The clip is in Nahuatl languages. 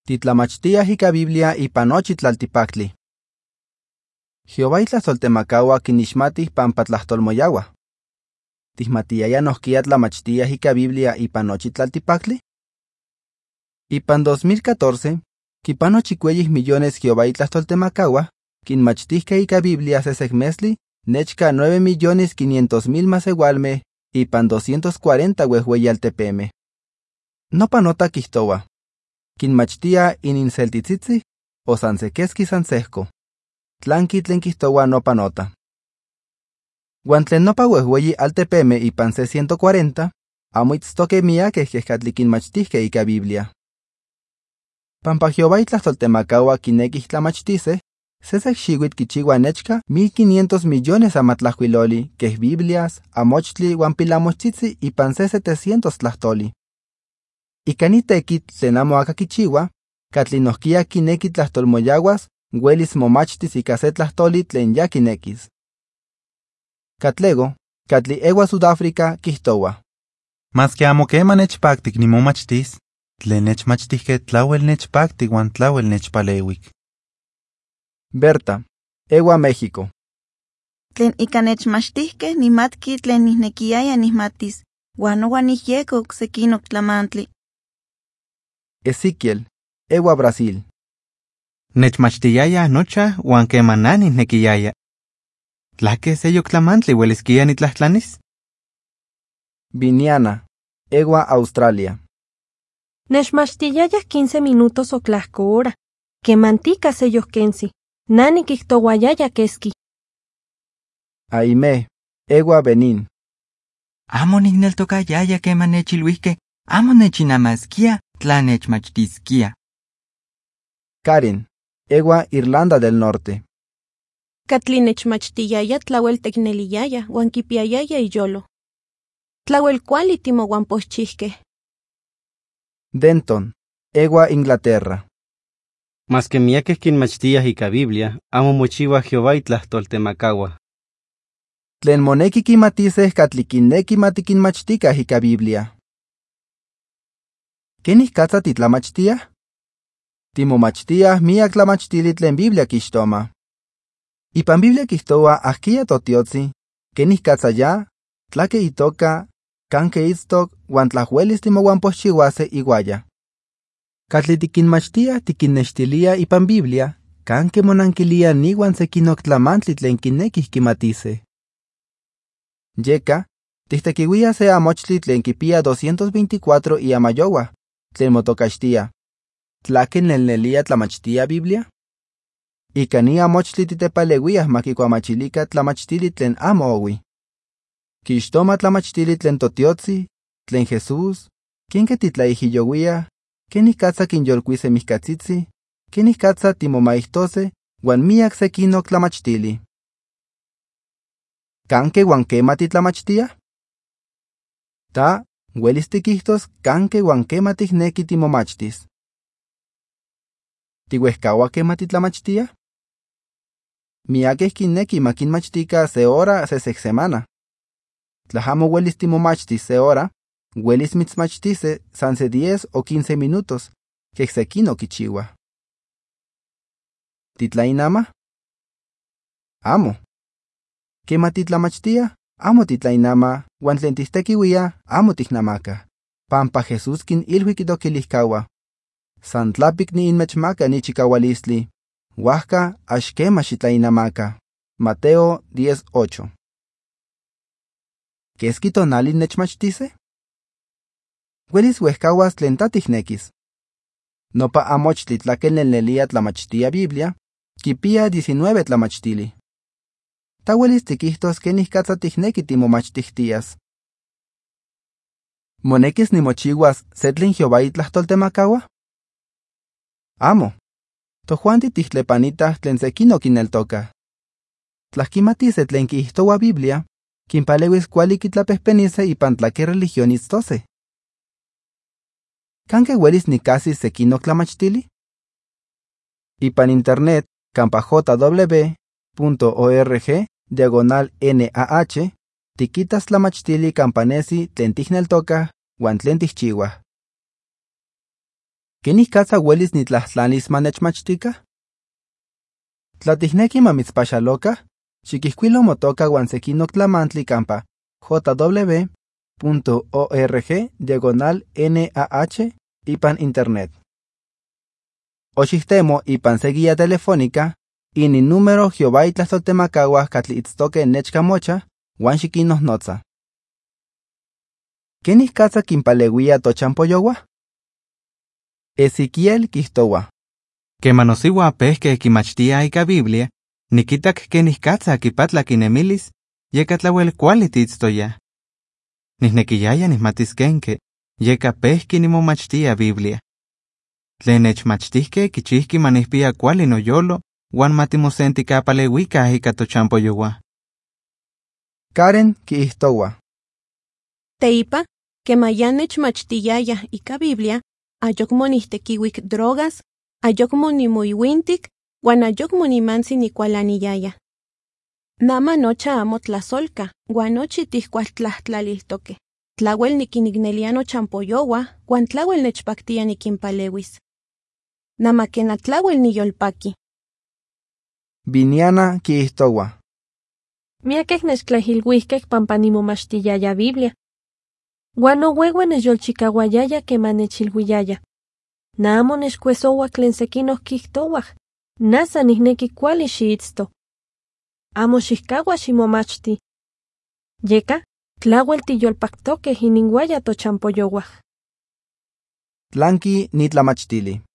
Titlamachtiah ika Biblia ipan nochi tlaltipactli. Jehová itlahtoltemakaua kinixmatih pampa tlahtolmoyaua. ¿Tihmatiaya nohkia tlamachtiah ika Biblia ipan nochi tlaltipactli? Ipan 2014, kipano chicueyih millones Jehová itlahtoltemakaua, kinmachtihke ika Biblia sesek mesli, nechka 9,500,000 masewalmeh, ipan 240 uehueyi altepemeh. Nopa nota kihtowa. Kinmachtia ininseltitzitzi, o sansekeski sansehko. Tlanki tlen kihtowa nopa nota. Uan tlen nopa uehueyi altepemeh ipan 140, amo itztoke miakeh kehkatli kinmachtihke ika Biblia. Pampa Jehová itlahtoltemakaua kinekih tlamachtiseh, sesek xiuitl kichiua nechka 1,500 millones amatlahuiloli keh Biblias, amochtli uan pilamochtzitzi ipan 700 tlahtoli. Ika ni tekitl tlen amo aka kichiua, katli nohkia kineki tlahtolmoyauas, uelis momachtis ika se tlahtoli tlen ya kinekis. Katlego, katli ewa Sudáfrica kihtowa. Maski amo kema nechpaktik nimomachtis, tlen nechmachtihke tlauel nechpaktik uan tlauel nechpalewik. Berta, ewa México. Tlen ika nechmachtihke nimatki tlen nihnekiaya nihmatis, uan owan nihyekok sekinok tlamantli. Ezequiel, ewa Brasil. Nechmachtiyaya nocha uan keman nihnekiaya. ¿Tlake seyok tlamantli ueliskia nitlahtlanis? Viniana, ewa Australia. Nechmachtiyaya 15 minutos o tlahko hora. Kemantika seyok kensi. Nani kihtowayaya keski. Aime, ewa Benin. Amo nikneltokayaya keman nechilhuihke, amo nechinamaskia tla nechmachtiskia. Karen, ewa Irlanda del Norte. Katli nechmachtiyaya tlauel tekneliyaya uan kipiayaya iyolo. Tlauel kuali timouan pochihke. Denton, ewa Inglaterra. Mas que miakeh kinmachtiah ika Biblia, amo mochiwa Jehová itlahtoltemakaua. Tlen moneki kimatiseh katli kineki matikinmachtikah ika Biblia. ¿Kenih katsa titlamachtiah? Timomachtiah miak tlamachtili tlen Biblia kixtoma. Ipan Biblia kihtowa ahkia totiotzi, kenih katsa ya, tlake itoka, kanke itztok, uan tlahuelis timouan pochchiuase iguaya. Katli tikinmachtiah tikinnextilia ipan Biblia, kanke monankilia niwan sekinok tlamantli tlen kinekih kimatise. Yeka, tihtekiuia se amochtli tlen kipia 224 iamayowa, tlen motokaxtia. ¿Tlake nelnelia tlamachtia Biblia? Ika ni amochtli titepaleuiah makikuamachilika tlamachtili tlen amo owi. Kixtoma tlamachtili tlen totiotzi, tlen Jesús, kenke titlaihiyouiah, kenih katsa kinyolkuise mihkatzitzi, kenih katsa timomaihtose, uan miak sekinok tlamachtili. Kanke uan kema titlamachtia? Ta, uelis tikihtos kanke uan kema tihneki timomachtis. ¿Tiuehkaua kema titlamachtia? Miakeh kinneki makinmachtika se hora sesek semana. Tlahamo uelis timomachtis se hora, uelis mitzmachtise sanse 10 o 15 minutos, keh sekino kichiua. ¿Titlainama? Amo. Kema titlamachtia, amo titlainama, uan tlen tihtekiuia, amo tihnamaka. Pampa Jesús kinilhui kitokilihkaua. San tlapik ni inmechmaka ni chikaualistli. Huajka axkema xitlainamaka. Mateo 10:8. ¿Keski tonali nechmachtise? Uelis uehkauas tlen tatihnekis. Nopa amochtli tlaken nelnelia tlamachtia Biblia, kipia 19 tlamachtili. Ta uelis tikihtos kenih katsa tihneki timomachtihtias. ¿Monekis nimochiuas se tlen Jehová itlahtoltemakaua? Amo. Tojuanti tihtlepanitah tlen sekino kineltoka. Tlahkimatise tlen kihtowa Biblia, kinpalewis kuali kitlapehpenise ipan tlake religión itztose. ¿Kanke uelis nikasis sekinok tlamachtili? Ipan internet kampa jw.org/NAH tikitas tlamachtili kampanesi tlen tihneltoka uan tlen tihchiuah. ¿Kenih katsa huelis nitlahtlanis manechmachtika? Tlatihneki mamitzpaxaloka, xikihkuilo motoka uan sekinok tlamantli kampa jw.org/NAH ipan internet. Oxihtemo ipan se guía telefónica ini número Jehová itlahtoltemakauaj katli itztoke nechka mocha uan xikinohnotza. ¿Kenih katsa kinpaleuia tochampoyowa? Ezequiel kihtowa. Kemanosiwa pehke kimachtia ika Biblia, nikitak kenih katsa kipatla kinemilis, yeka tlauel kuali tiitztoya. Nihnekiyaya nihmatis kenke, yeka pehki nimomachtia Biblia. Tlen nechmachtihke kichihki manihpia kuali noyolo, uan matimosentikapaleuika ika tochampoyowa. Karen kihtowa. Teipa, kemayan nechmachtiyaya ika Biblia, ayokmo nihtekiwik drogas, ayokmo nimuiwintik, uan ayokmo nimansi nikualaniyaya. Nama nocha amo tlasolka, uan nochi tihkualtlahtlaliltoke. Tlauel nikinignelia nochampoyowa, uan tlauel nechpaktia nikinpalewis. Nama kena tlauel niyolpaki. Viniana kihtowa. Miakeh nechtlahilhuihkeh pampa nimomachtiyaya Biblia. Uan oweue nechyolchikauayaya keman nechilhuiyaya. Namo nechkuesoua tlen sekinoh kihtowah, nasa nihneki kuali xiitzto. Amo xihkaua ximomachti. Yeka, tlauel tiyolpaktokeh ininguaya tochampoyowah. Tlanki nitlamachtili.